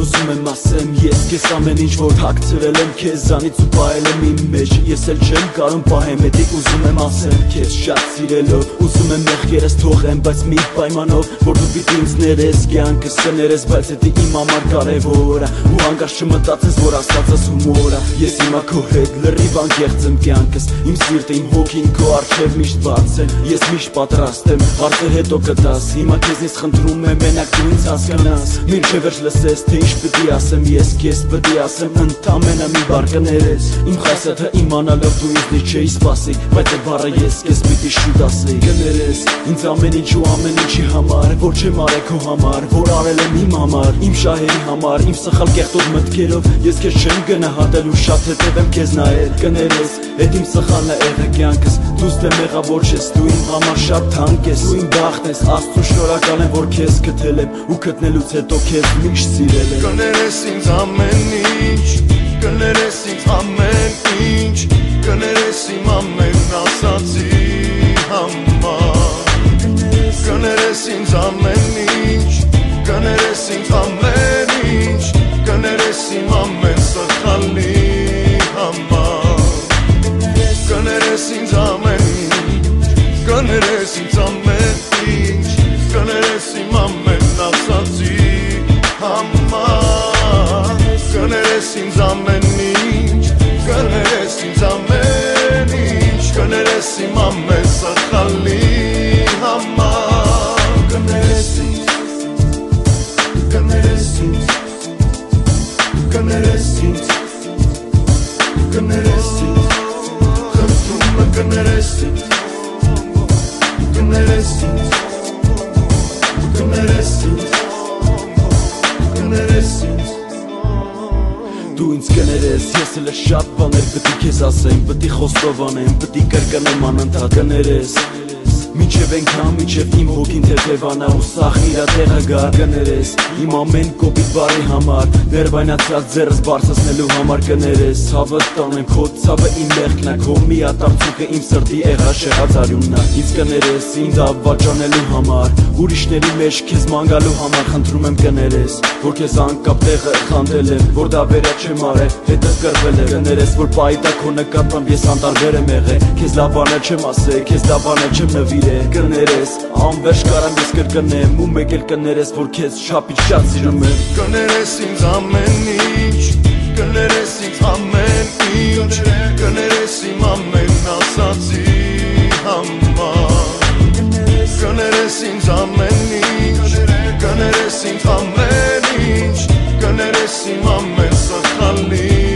ուզում եմ ասեմ ես Քեզ ամեն ինչ որ հագցրել եմ քեզանից ու պահել եմ իմ մեջ Ես էլ չեմ կարում պահեմ էդի ուզում եմ ասեմ Քեզ շատ սիրելով ուզում եմ մեղքերս թողեմ Բայց մի պայմանով որ դու պիտի ինձ ներես Կյանքս կներես բայց էդի իմ համար կարևոր ա Ու հանգարց չմտածես որ ասածս հումոր ա Ես հիմա քո հետ լրիվ անկեղծ եմ կյանքս Իմ սիրտը իմ հոգին քո առջև միշտ բաց են Ես միշտ պատրաստ եմ հարցեր հետո կտաս Հիմա քեզնից խնդրում եմ մենակ դու ինձ հասկանաս Մինչև վերջ լսես թե ինչ պիտի ասեմ Ես քեզ պիտի ասեմ ընդամենը մի բառ կներես Իմ խասյաթը իմանալով դու ինձնից չէի սպասի Բայց այդ բառը ես քեզ պիտի շուտ ասեի Կներես ինձ ամեն ինչ ու ամեն ինչի համար Որ չեմ արել քո համար Որ արել եմ իմ համար Իմ շահերի համար Իմ սխալ կեղտոտ մտքերով Ես քեզ չեմ գնահատել ու շատ հետևեմ քեզ նայել Կներես էդ իմ սխալն է եղել կյանքս Դուս դե մեղավոր չես Դու իմ համար շատ թանկ ես Դու իմ բախտն ես Աստծու շնորհակալ եմ որ քեզ գտել եմ Ու գտնելուց հետո քեզ միշտ սիրել եմ Կներես ինձ ամեն ինչ Կներես ինձ ամեն ինչ Կներես իմ ամեն ասացի համար Կներես ինձ ամեն ինչ Կներես ինձ ամեն ինչ Կներես իմ ամեն սխալի համար Կներես ինձ ամեն ինչ Կներես ինձ ամեն ինչ Կներես իմ ամեն ասացի համար Կներես ինձ ամեն ինչ Կներես ինձ ամեն ինչ Կներես իմ ամեն սխալի համար Կներես ինձ Կներես ինձ Կներես ինձ Կներես ինձ Խնդրում եմ կներես ինձ Կներես ինձ Կներես ինձ Կներես ինձ Դու ինձ կներես, ես էլ շատ բաներ պտի քեզ ասեմ Պտի խոստովանեմ, պտի կրկնեմ անընդհատ Կներես Մինչև ենքան, մինչև իմ հոգին թեթևանա ու սաղ իրա տեղը գա Կներես, իմ ամեն կոպիտ բարի համար Ներվայնացած ձեռս բարձրացնելու համար Կներես, ցավը տանեմ քո ցավը իմ մեղքն ա Քո միատարծուկը իմ սրտի եղած շեղած արյունն ա Ինձ կներես, ինձ ավաճանելու համար Ուրիշների մեջ քեզ մանգալու համար Խնդրում եմ կներես, որ քեզ անկապ տեղը խանդել եմ Որ դա վերա չեմ արել, հետս կռվել եմ Կներես, որ պայտա քո նկատմամբ ես անտարբեր եմ եղել Քեզ լավ բաներ չեմ ասել, քեզ լավ բաներ չեմ նվիրել Կներես, անվերջ կարամ ես կրկնեմ Ու մեկ էլ կներես, որ քեզ շապից շատ սիրում եմ Կներես ինձ ամեն ինչ Կներես ինձ ամեն ինչ Կներես իմ ամեն ասացի համար Կներես ինձ ամեն ինչ Կներես ինձ ամեն ինչ Կներես իմ ամեն սխալի